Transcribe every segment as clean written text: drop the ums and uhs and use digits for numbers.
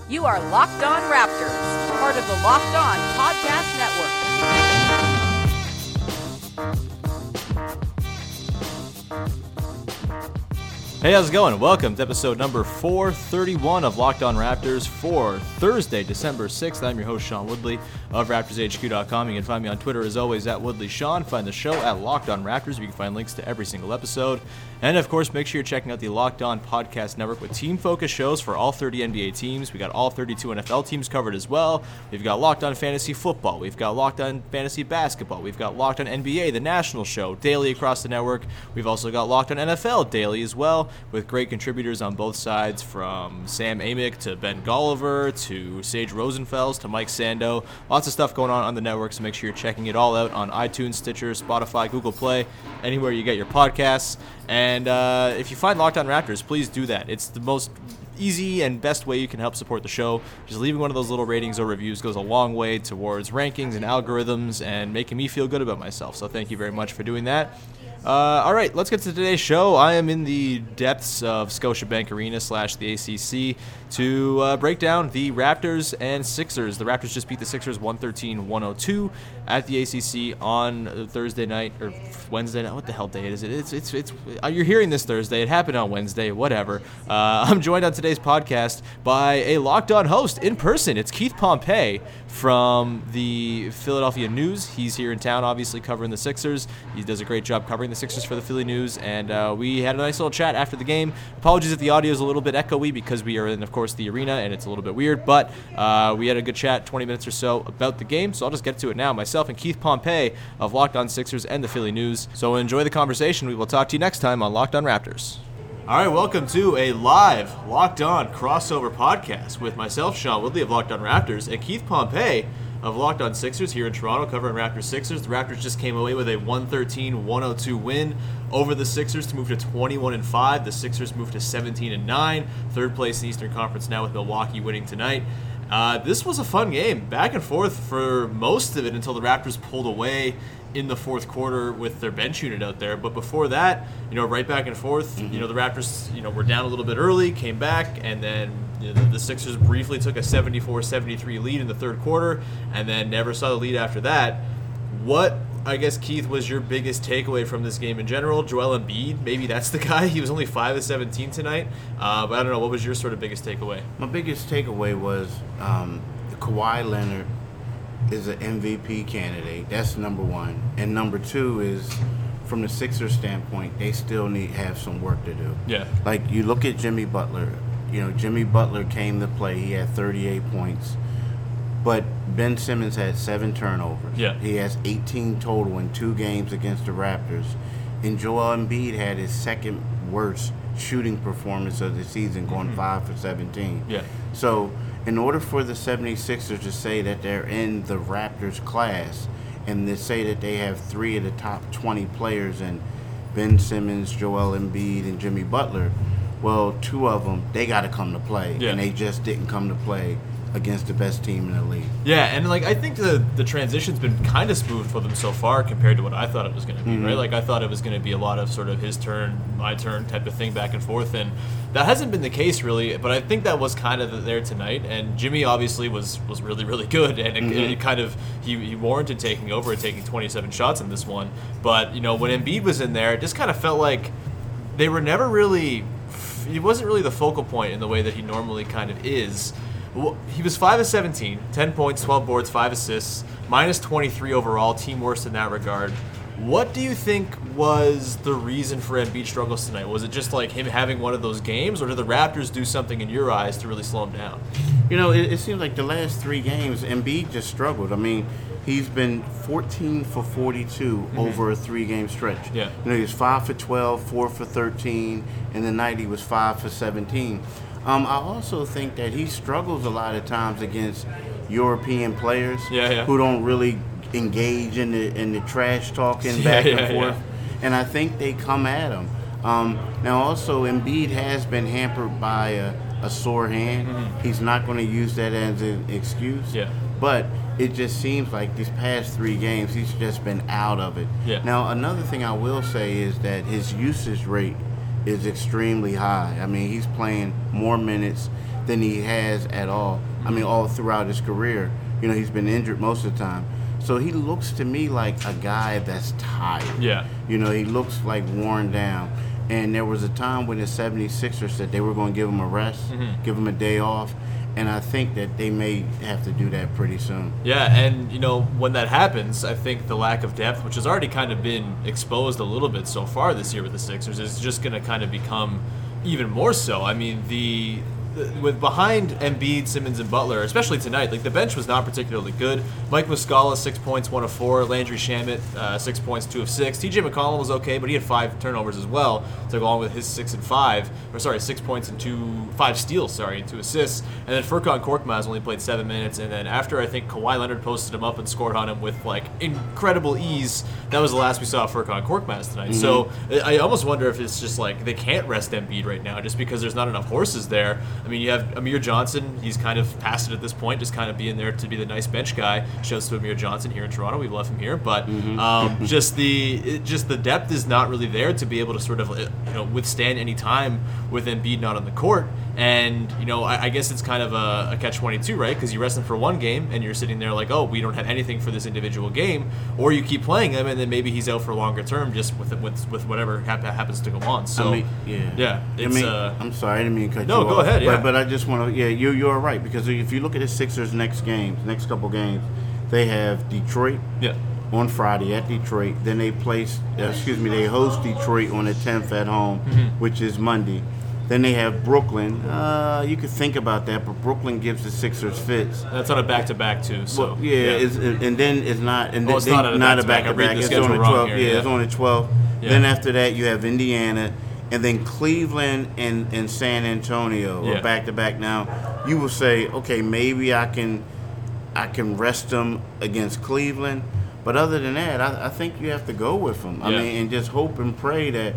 You are Locked On Raptors, part of the Locked On Podcast Network. Hey, how's it going? Welcome to episode number 431 of Locked On Raptors for Thursday, December 6th. I'm your host, Sean Woodley of RaptorsHQ.com. You can find me on Twitter, as always, at WoodleySean. Find the show at Locked On Raptors, where you can find links to every single episode. And, of course, make sure you're checking out the Locked On Podcast Network with team-focused shows for all 30 NBA teams. We got all 32 NFL teams covered as well. We've got Locked On Fantasy Football. We've got Locked On Fantasy Basketball. We've got Locked On NBA, the national show, daily across the network. We've also got Locked On NFL daily as well, with great contributors on both sides, from Sam Amick to Ben Golliver to Sage Rosenfels to Mike Sando. Lots of stuff going on the network, so make sure you're checking it all out on iTunes, Stitcher, Spotify, Google Play, anywhere you get your podcasts. And if you find Locked On Raptors, please do that. It's the most easy and best way you can help support the show. Just leaving one of those little ratings or reviews goes a long way towards rankings and algorithms and making me feel good about myself. So thank you very much for doing that. All right, let's get to today's show. I am in the depths of Scotiabank Arena / the ACC to break down the Raptors and Sixers. The Raptors just beat the Sixers 113-102 at the ACC on Thursday night, or Wednesday night. What the hell day is it? It's you're hearing this Thursday. It happened on Wednesday, whatever. I'm joined on today's podcast by a Locked On host in person. It's Keith Pompey from the Philadelphia News. He's here in town, obviously, covering the Sixers. He does a great job covering the Sixers for the Philly News, and we had a nice little chat after the game. Apologies if the audio is a little bit echoey because we are in, of course, the arena, and it's a little bit weird, but we had a good chat, 20 minutes or so, about the game, so I'll just get to it now. Myself and Keith Pompey of Locked On Sixers and the Philly News. So enjoy the conversation. We will talk to you next time on Locked On Raptors. All right, welcome to a live Locked On crossover podcast with myself, Sean Woodley of Locked On Raptors, and Keith Pompey of Locked On Sixers here in Toronto, covering Raptors Sixers. The Raptors just came away with a 113-102 win over the Sixers to move to 21-5. The Sixers moved to 17-9, third place in the Eastern Conference now, with Milwaukee winning tonight. This was a fun game, back and forth for most of it until the Raptors pulled away in the fourth quarter with their bench unit out there. But before that, right back and forth. The Raptors, were down a little bit early, came back, and then the Sixers briefly took a 74-73 lead in the third quarter, and then never saw the lead after that. What, I guess, Keith, was your biggest takeaway from this game in general? Joel Embiid, maybe that's the guy. He was only 5 of 17 tonight. But I don't know, what was your sort of biggest takeaway? My biggest takeaway was Kawhi Leonard is an MVP candidate. That's number one. And number two is, from the Sixers standpoint, they still have some work to do. Yeah. Like, you look at Jimmy Butler. Jimmy Butler came to play. He had 38 points. But Ben Simmons had 7 turnovers. Yeah. He has 18 total in 2 games against the Raptors. And Joel Embiid had his second worst shooting performance of the season, going 5 for 17. Yeah. So, in order for the 76ers to say that they're in the Raptors class and to say that they have 3 of the top 20 players in Ben Simmons, Joel Embiid, and Jimmy Butler, well, 2 of them, they got to come to play. Yeah. And they just didn't come to play against the best team in the league. Yeah, and I think the transition's been kind of smooth for them so far compared to what I thought it was going to be, right? Like, I thought it was going to be a lot of sort of his turn, my turn type of thing back and forth, and that hasn't been the case really, but I think that was kind of there tonight, and Jimmy obviously was really, really good, and it kind of, he warranted taking over and taking 27 shots in this one, but, when Embiid was in there, it just kind of felt like they were never really, he wasn't really the focal point in the way that he normally kind of is. He was 5 of 17, 10 points, 12 boards, 5 assists, minus 23 overall, team worst in that regard. What do you think was the reason for Embiid's struggles tonight? Was it just like him having one of those games, or did the Raptors do something in your eyes to really slow him down? It seems like the last 3 games, Embiid just struggled. I mean, he's been 14 for 42 over a 3-game stretch. Yeah. He was 5 for 12, 4 for 13, and the night he was 5 for 17. I also think that he struggles a lot of times against European players who don't really engage in the trash talking back and forth. And I think they come at him. Now, also, Embiid has been hampered by a sore hand. He's not going to use that as an excuse. But it just seems like these past 3 games, he's just been out of it. Now, another thing I will say is that his usage rate is extremely high. I mean, he's playing more minutes than he has at all. I mean, all throughout his career. You know, he's been injured most of the time. So he looks to me like a guy that's tired. Yeah. You know, he looks like worn down. And there was a time when the 76ers said they were going to give him a rest, give him a day off. And I think that they may have to do that pretty soon. Yeah, and, you know, when that happens, I think the lack of depth, which has already kind of been exposed a little bit so far this year with the Sixers, is just going to kind of become even more so. I mean, with behind Embiid, Simmons, and Butler, especially tonight, like the bench was not particularly good. Mike Muscala, 6 points, 1 of 4. Landry Shamet, 6 points, 2 of 6. TJ McConnell was okay, but he had 5 turnovers as well to go along with his 6 points and 5 steals, and 2 assists. And then Furkan Korkmaz only played 7 minutes. And then after I think Kawhi Leonard posted him up and scored on him with like incredible ease, that was the last we saw of Furkan Korkmaz tonight. So I almost wonder if it's just like they can't rest Embiid right now just because there's not enough horses there. I mean, you have Amir Johnson. He's kind of past it at this point, just kind of being there to be the nice bench guy. Shouts to Amir Johnson here in Toronto. We love him here, but just the depth is not really there to be able to sort of withstand any time with Embiid not on the court. And I guess it's kind of a catch-22, right? Because you rest him for one game, and you're sitting there like, oh, we don't have anything for this individual game, or you keep playing him, and then maybe he's out for longer term, just with whatever happens to go on. So I'm sorry, I didn't mean to cut you off. No, go ahead. Yeah. But I just want to. Yeah, you're right, because if you look at the Sixers' next couple games, they have Detroit. Yeah. On Friday at Detroit. Then they they host Detroit on the 10th at home, which is Monday. Then they have Brooklyn. You could think about that, but Brooklyn gives the Sixers fits. That's on a back-to-back too. So and then it's not. And it's not a back-to-back. It's on the 12th. It's on the 12th. Yeah. Then after that, you have Indiana, and then Cleveland and San Antonio are back-to-back. Now, you will say, okay, maybe I can rest them against Cleveland. But other than that, I think you have to go with them. I mean, and just hope and pray that,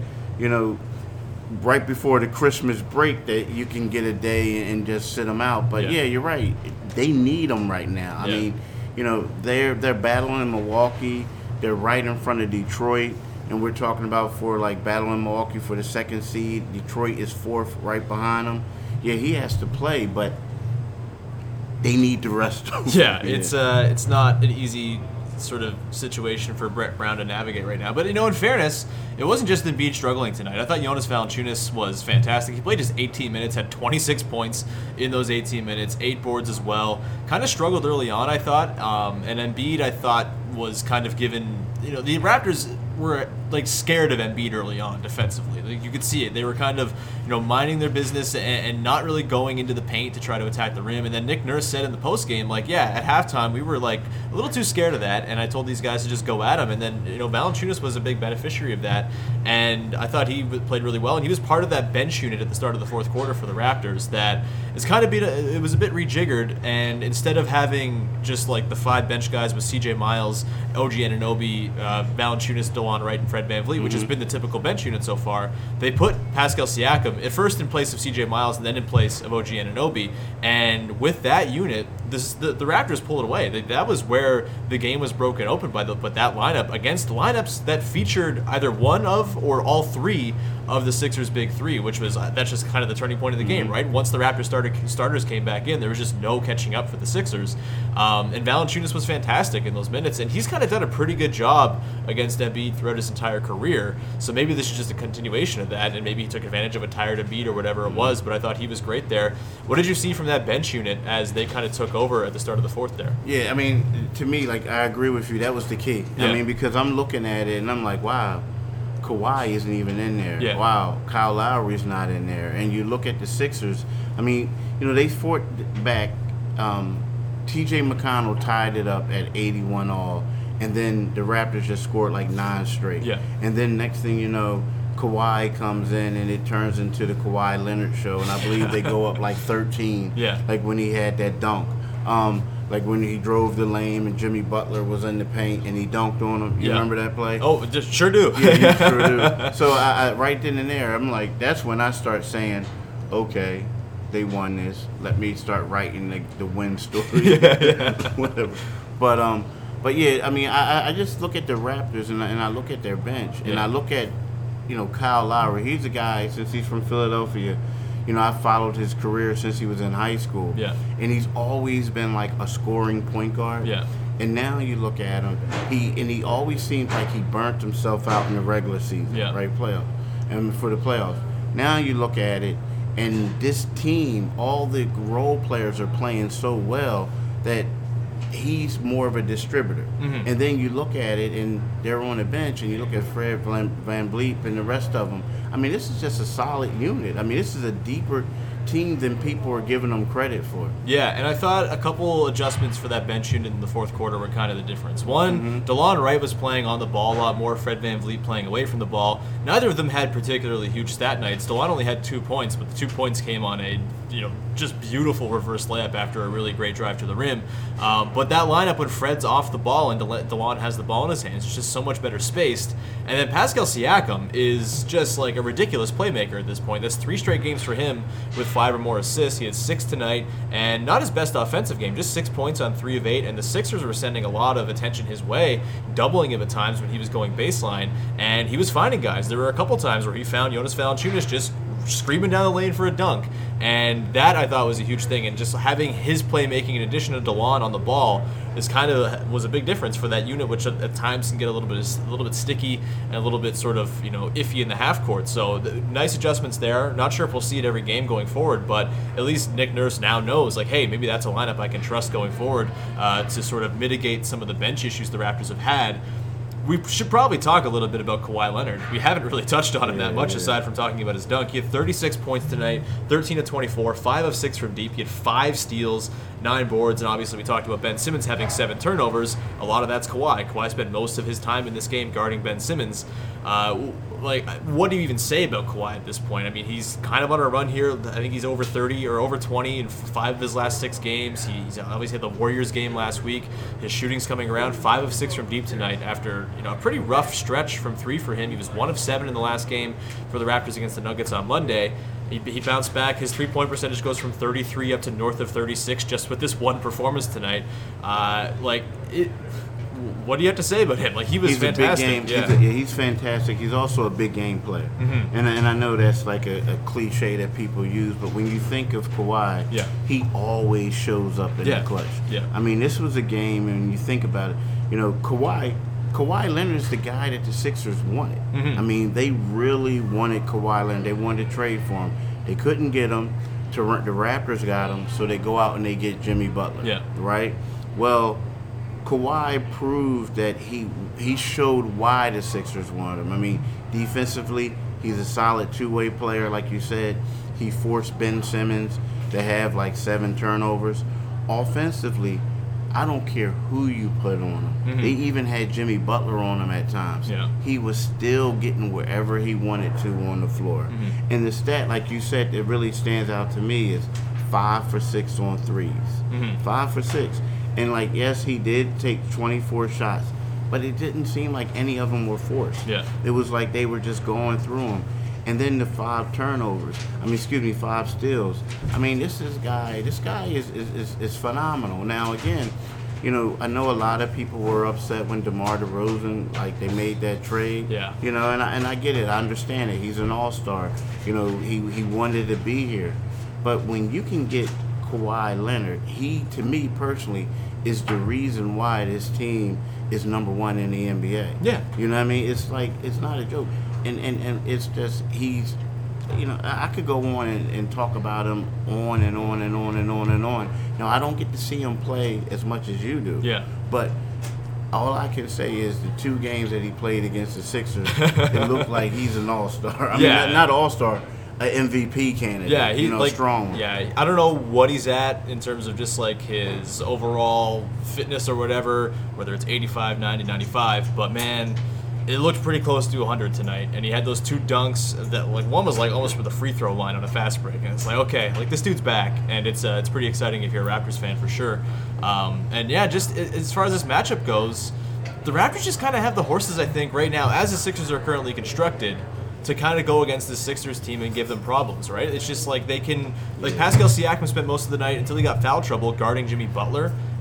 right before the Christmas break that you can get a day and just sit them out. But, you're right. They need them right now. I mean, they're battling in Milwaukee. They're right in front of Detroit. And we're talking about battling Milwaukee for the second seed. Detroit is 4th right behind them. Yeah, he has to play, but they need to rest him. It's not an easy sort of situation for Brett Brown to navigate right now. But, in fairness, it wasn't just Embiid struggling tonight. I thought Jonas Valanciunas was fantastic. He played just 18 minutes, had 26 points in those 18 minutes, 8 boards as well. Kind of struggled early on, I thought. And Embiid, I thought, was kind of given... the Raptors were scared of Embiid early on defensively. You could see it. They were kind of minding their business and not really going into the paint to try to attack the rim. And then Nick Nurse said in the post game, at halftime we were a little too scared of that, and I told these guys to just go at him. And then Valanciunas was a big beneficiary of that, and I thought he played really well. And he was part of that bench unit at the start of the fourth quarter for the Raptors that is kind of it was a bit rejiggered. And instead of having just the 5 bench guys with C.J. Miles, OG Anunoby, Valanciunas, DeLon Wright, and Fred VanVleet, which has been the typical bench unit so far, they put Pascal Siakam at first in place of C.J. Miles and then in place of OG Anunoby. And with that unit, the Raptors pulled it away. That was where the game was broken open by that lineup against lineups that featured either one of or all 3 of the Sixers' big 3, which was that's just kind of the turning point of the game, right? Once the Raptors starters came back in, there was just no catching up for the Sixers. And Valanciunas was fantastic in those minutes, and he's kind of done a pretty good job against Embiid throughout his entire career. So maybe this is just a continuation of that, and maybe he took advantage of a tired Embiid or whatever it was, but I thought he was great there. What did you see from that bench unit as they kind of took over at the start of the fourth there? Yeah, I mean, to me, I agree with you. That was the key. Yeah. I mean, because I'm looking at it, and I'm like, wow, Kawhi isn't even in there. Yeah. Wow, Kyle Lowry's not in there. And you look at the Sixers, I mean, they fought back. T.J. McConnell tied it up at 81 all, and then the Raptors just scored 9 straight. Yeah. And then next thing you know, Kawhi comes in, and it turns into the Kawhi Leonard show, and I believe they go up 13. Yeah. When he had that dunk. When he drove the lane and Jimmy Butler was in the paint and he dunked on him. You remember that play? Oh, sure do. Yeah, you sure do. So I right then and there, I'm like, that's when I start saying, okay, they won this. Let me start writing the win story. Whatever. But yeah, I mean, I just look at the Raptors and I look at their bench and I look at, Kyle Lowry. He's a guy, since he's from Philadelphia, I've followed his career since he was in high school. Yeah. And he's always been like a scoring point guard. Yeah. And now you look at him, he always seems like he burnt himself out in the regular season, right? Playoff. And for the playoffs. Now you look at it, and this team, all the role players are playing so well that he's more of a distributor. Mm-hmm. And then you look at it, and they're on the bench, and you look at Fred Van Vliet and the rest of them. I mean, this is just a solid unit. I mean, this is a deeper team than people are giving them credit for. Yeah, and I thought a couple adjustments for that bench unit in the fourth quarter were kind of the difference. One, DeLon Wright was playing on the ball a lot more, Fred Van Vliet playing away from the ball. Neither of them had particularly huge stat nights. DeLon only had 2 points, but the 2 points came on a just beautiful reverse layup after a really great drive to the rim. But that lineup when Fred's off the ball and DeLon has the ball in his hands, it's just so much better spaced. And then Pascal Siakam is just like a ridiculous playmaker at this point. That's 3 straight games for him with 5 or more assists. He had 6 tonight, and not his best offensive game, just 6 points on 3 of 8. And the Sixers were sending a lot of attention his way, doubling him at times when he was going baseline, and he was finding guys. There were a couple times where he found Jonas Valanciunas just screaming down the lane for a dunk, and that I thought was a huge thing. And just having his playmaking in addition to DeLon on the ball was a big difference for that unit, which at times can get a little bit sticky and a little bit sort of iffy in the half court. So nice adjustments there. Not sure if we'll see it every game going forward, but at least Nick Nurse now knows, like, hey, maybe that's a lineup I can trust going forward to sort of mitigate some of the bench issues the Raptors have had. We should probably talk a little bit about Kawhi Leonard. We haven't really touched on him that much aside from talking about his dunk. He had 36 points tonight, 13 of 24, 5 of 6 from deep. He had 5 steals, 9 boards, and obviously we talked about Ben Simmons having 7 turnovers. A lot of that's Kawhi. Kawhi spent most of his time in this game guarding Ben Simmons. What do you even say about Kawhi at this point? I mean, he's kind of on a run here. I think he's over 30 or over 20 in 5 of his last 6 games. He's obviously had the Warriors game last week. His shooting's coming around, 5 of 6 from deep tonight after a pretty rough stretch from 3 for him. He was 1 of 7 in the last game for the Raptors against the Nuggets on Monday. He bounced back. His 3-point percentage goes from 33 up to north of 36 just with this one performance tonight. What do you have to say about him? Like, he's fantastic. A big game. He's fantastic. He's also a big game player. Mm-hmm. And I know that's like a cliche that people use, but when you think of Kawhi, he always shows up in the clutch. Yeah. I mean, this was a game, and you think about it, Kawhi Leonard is the guy that the Sixers wanted. Mm-hmm. I mean, they really wanted Kawhi Leonard. They wanted to trade for him. They couldn't get him. The Raptors got him, so they go out and they get Jimmy Butler. Yeah. Right? Well, Kawhi proved that he showed why the Sixers wanted him. I mean, defensively, he's a solid two-way player, like you said. He forced Ben Simmons to have like 7 turnovers. Offensively, I don't care who you put on him. Mm-hmm. They even had Jimmy Butler on him at times. Yeah. He was still getting wherever he wanted to on the floor. Mm-hmm. And the stat, like you said, that really stands out to me is 5 for 6 on threes. Mm-hmm. 5 for 6. And, yes, he did take 24 shots, but it didn't seem like any of them were forced. Yeah. It was like they were just going through them. And then the 5 turnovers. 5 steals. I mean, this guy is phenomenal. Now, again, I know a lot of people were upset when DeMar DeRozan, they made that trade. Yeah. And I get it. I understand it. He's an all-star. He wanted to be here. But when you can get Kawhi Leonard, he, to me personally, is the reason why this team is number 1 in the NBA. Yeah. You know what I mean? It's it's not a joke. And it's just, he's, I could go on and talk about him on and on and on and on and on. Now, I don't get to see him play as much as you do. Yeah. But all I can say is the 2 games that he played against the Sixers, it looked like he's an all-star. I mean, not all-star, an MVP candidate. Yeah, he's strong. Yeah, I don't know what he's at in terms of just his overall fitness or whatever, whether it's 85, 90, 95, but man, it looked pretty close to 100 tonight, and he had those 2 dunks that one was almost for the free throw line on a fast break, and it's okay, this dude's back, and it's pretty exciting if you're a Raptors fan for sure. And yeah, just as far as this matchup goes, the Raptors just kind of have the horses, I think, right now, as the Sixers are currently constructed, to kind of go against the Sixers team and give them problems, right? It's just they can, Pascal Siakam spent most of the night until he got foul trouble guarding Jimmy Butler,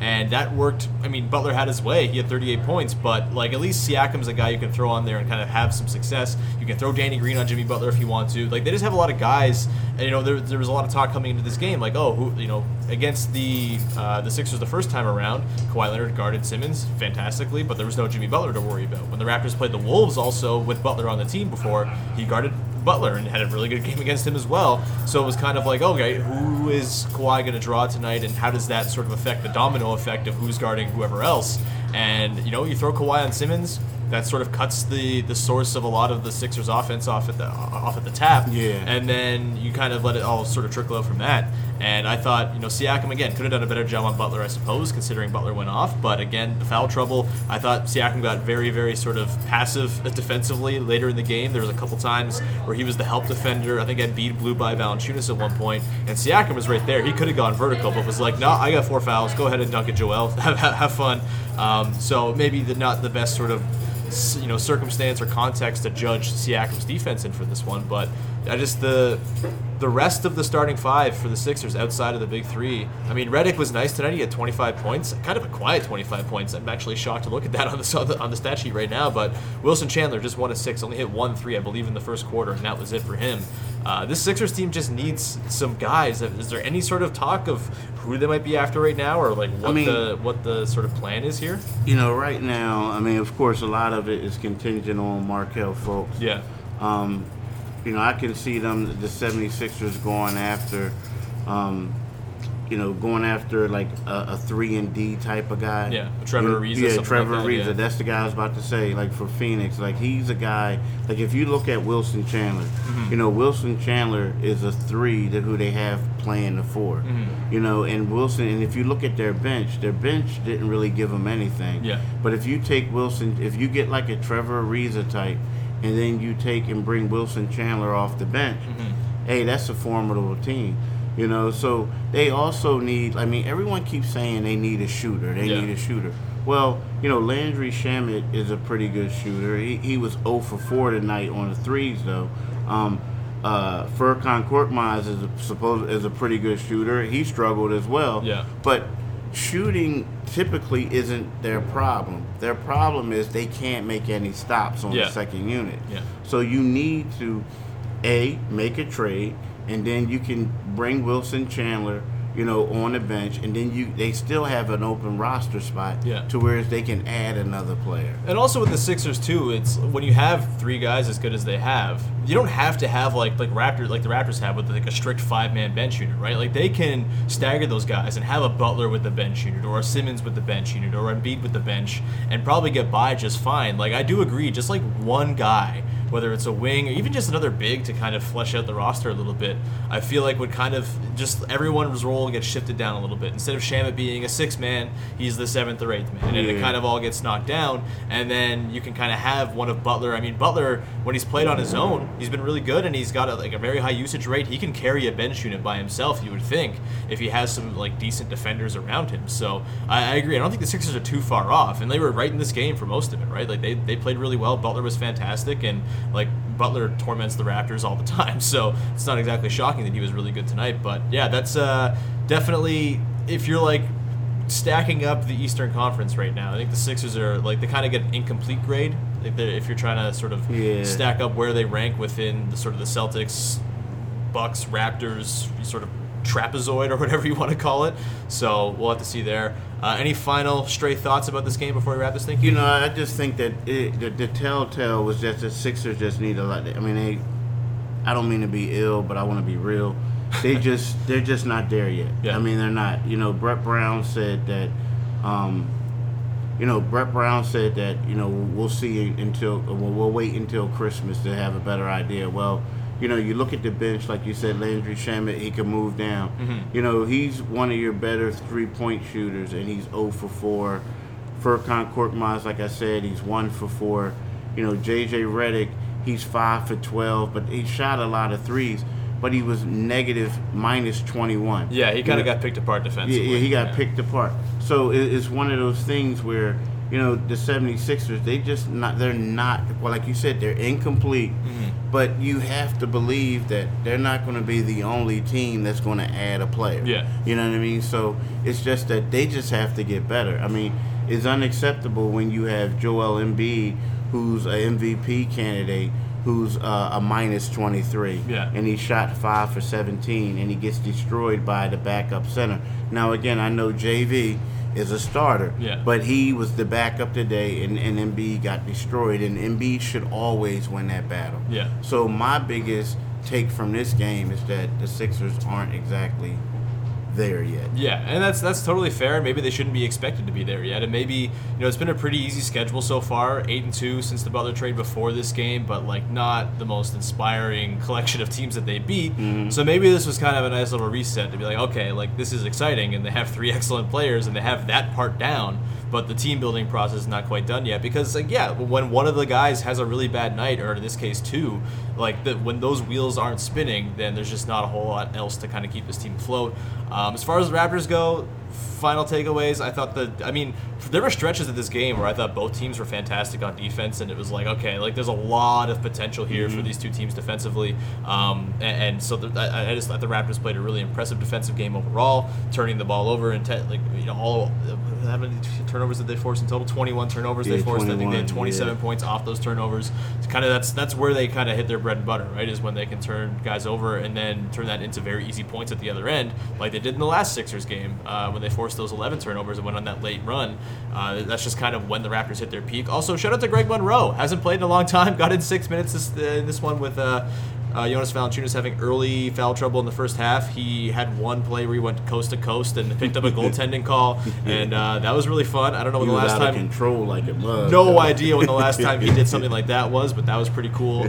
and that worked. I mean, Butler had his way. He had 38 points, but like at least Siakam's a guy you can throw on there and kind of have some success. You can throw Danny Green on Jimmy Butler if you want to. Like they just have a lot of guys, and there was a lot of talk coming into this game, like against the Sixers the first time around, Kawhi Leonard guarded Simmons fantastically, but there was no Jimmy Butler to worry about. When the Raptors played the Wolves also with Butler on the team before, he guarded Butler and had a really good game against him as well. So it was kind of like, okay, who is Kawhi going to draw tonight, and how does that sort of affect the domino effect of who's guarding whoever else? And you throw Kawhi on Simmons, that sort of cuts the source of a lot of the Sixers' offense off at the tap. Yeah. And then you kind of let it all sort of trickle out from that. And I thought, Siakam, again, could have done a better job on Butler, I suppose, considering Butler went off. But again, the foul trouble, I thought Siakam got very, very sort of passive defensively later in the game. There was a couple times where he was the help defender. I think Embiid blew by Valanciunas at one point. And Siakam was right there. He could have gone vertical, but was like, no, I got 4 fouls. Go ahead and dunk it, Joel. Have fun. So maybe not the best sort of circumstance or context to judge Siakam's defense in for this one, but I just the rest of the starting five for the Sixers outside of the big three. I mean, Redick was nice tonight. He had 25 points, kind of a quiet 25 points. I'm actually shocked to look at that on the stat sheet right now. But Wilson Chandler just 1 of 6, only hit 1 3, I believe, in the first quarter, and that was it for him. This Sixers team just needs some guys. Is there any sort of talk of who they might be after right now, or like what the sort of plan is here? Right now, I mean, of course, a lot of it is contingent on Markelle Fultz. Yeah. I can see them, the 76ers, going after like a 3-and-D type of guy. Yeah, Trevor Ariza. Yeah, Trevor like Ariza. Yeah. That's the guy I was about to say. Like for Phoenix, like he's a guy. Like if you look at Wilson Chandler, Wilson Chandler is a 3 who they have playing the 4. And Wilson. And if you look at their bench didn't really give them anything. Yeah. But if you take Wilson, if you get like a Trevor Ariza type, and then you take and bring Wilson Chandler off the bench, hey, that's a formidable team. So they also need, I mean, everyone keeps saying they need a shooter. They need a shooter. Well, Landry Shamet is a pretty good shooter. He was 0 for 4 tonight on the threes, though. Furkan Korkmaz is a pretty good shooter. He struggled as well. Yeah. But shooting typically isn't their problem. Their problem is they can't make any stops on the second unit. Yeah. So you need to, make a trade, and then you can bring Wilson Chandler, on the bench, and then they still have an open roster spot to where they can add another player. And also with the Sixers too, it's when you have 3 guys as good as they have, you don't have to have like the Raptors have with like a strict 5-man bench unit, right? Like they can stagger those guys and have a Butler with the bench unit, or a Simmons with the bench unit, or Embiid with the bench, and probably get by just fine. Like I do agree, just like one guy, whether it's a wing or even just another big to kind of flesh out the roster a little bit, I feel like would kind of just everyone's role gets shifted down a little bit. Instead of Shamet being a 6-man, he's the 7th or 8th man, and it kind of all gets knocked down, and then you can kind of have one of Butler. I mean, Butler, when he's played on his own, he's been really good, and he's got a very high usage rate. He can carry a bench unit by himself, you would think, if he has some like decent defenders around him. So I agree. I don't think the Sixers are too far off, and they were right in this game for most of it, right? Like they played really well. Butler was fantastic, and like Butler torments the Raptors all the time, so it's not exactly shocking that he was really good tonight. But yeah, that's definitely, if you're like stacking up the Eastern Conference right now, I think the Sixers are like, they kind of get an incomplete grade if you're trying to sort of stack up where they rank within the sort of the Celtics, Bucks, Raptors sort of trapezoid or whatever you want to call it. So we'll have to see there. Any final stray thoughts about this game before we wrap this thing? I just think that the telltale was just the Sixers just need a lot. I mean, I don't mean to be ill, but I want to be real. They're just not there yet. Yeah. I mean, they're not. Brett Brown said that. We'll see we'll wait until Christmas to have a better idea. Well, you look at the bench, like you said, Landry Shamet, he can move down. Mm-hmm. He's one of your better 3-point shooters, and he's 0 for 4. Furkan Korkmaz, like I said, he's 1 for 4. J.J. Redick, he's 5 for 12, but he shot a lot of threes, but he was negative -21. Yeah, he kind of got picked apart defensively. Yeah, he got picked apart. So it's one of those things where, the 76ers, they're not, well, like you said, they're incomplete, but you have to believe that they're not going to be the only team that's going to add a player. Yeah. You know what I mean? So it's just that they just have to get better. I mean, it's unacceptable when you have Joel Embiid, who's an MVP candidate, who's a minus 23. Yeah. And he shot 5 for 17, and he gets destroyed by the backup center. Now, again, I know JV is a starter, but he was the backup today, and Embiid got destroyed, and Embiid should always win that battle. Yeah. So my biggest take from this game is that the Sixers aren't exactly there yet. Yeah, and that's totally fair. Maybe they shouldn't be expected to be there yet. And maybe, it's been a pretty easy schedule so far, 8-2 since the Butler trade before this game, but not the most inspiring collection of teams that they beat. So maybe this was kind of a nice little reset to be like, okay, this is exciting, and they have 3 excellent players, and they have that part down, but the team building process is not quite done yet. Because when one of the guys has a really bad night, or in this case 2, when those wheels aren't spinning, then there's just not a whole lot else to kind of keep this team afloat. As far as the Raptors go, final takeaways, I thought there were stretches of this game where I thought both teams were fantastic on defense, and it was there's a lot of potential here for these two teams defensively. And so I just thought the Raptors played a really impressive defensive game overall, turning the ball over and how many turnovers did they force in total? 21 turnovers they forced. I think they had 27 points off those turnovers. It's kind of that's where they kind of hit their bread and butter, right? Is when they can turn guys over and then turn that into very easy points at the other end, like they did in the last Sixers game when they forced those 11 turnovers and went on that late run. That's just kind of when the Raptors hit their peak. Also, shout out to Greg Monroe. Hasn't played in a long time. Got in 6 minutes this one with Jonas Valanciunas having early foul trouble in the first half. He had one play where he went coast to coast and picked up a goaltending call, and that was really fun. I don't know when the last time. Control like it was. No idea when the last time he did something like that was, but that was pretty cool.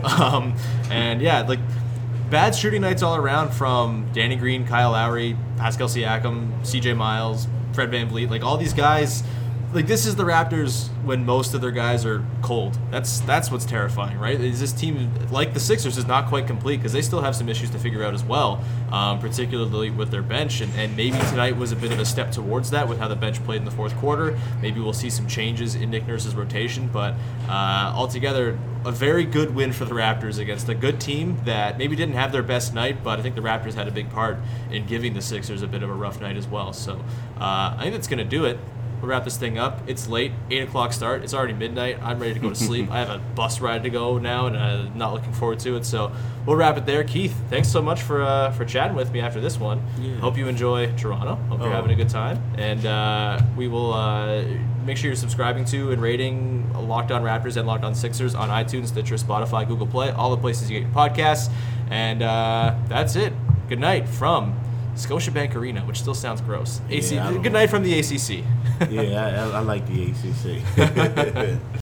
Bad shooting nights all around from Danny Green, Kyle Lowry, Pascal Siakam, CJ Miles, Fred VanVleet. All these guys. This is the Raptors when most of their guys are cold. That's what's terrifying, right? This team, like the Sixers, is not quite complete because they still have some issues to figure out as well, particularly with their bench. And maybe tonight was a bit of a step towards that with how the bench played in the fourth quarter. Maybe we'll see some changes in Nick Nurse's rotation. But altogether, a very good win for the Raptors against a good team that maybe didn't have their best night, but I think the Raptors had a big part in giving the Sixers a bit of a rough night as well. So I think that's going to do it. We'll wrap this thing up. It's late, 8 o'clock start. It's already midnight. I'm ready to go to sleep. I have a bus ride to go now, and I'm not looking forward to it. So we'll wrap it there. Keith, thanks so much for chatting with me after this one. Yeah. Hope you enjoy Toronto. Hope you're having a good time. And we will make sure you're subscribing to and rating Locked On Raptors and Locked On Sixers on iTunes, Stitcher, Spotify, Google Play, all the places you get your podcasts. And that's it. Good night from Scotiabank Arena, which still sounds gross. Good night from the ACC. Yeah, I like the ACC.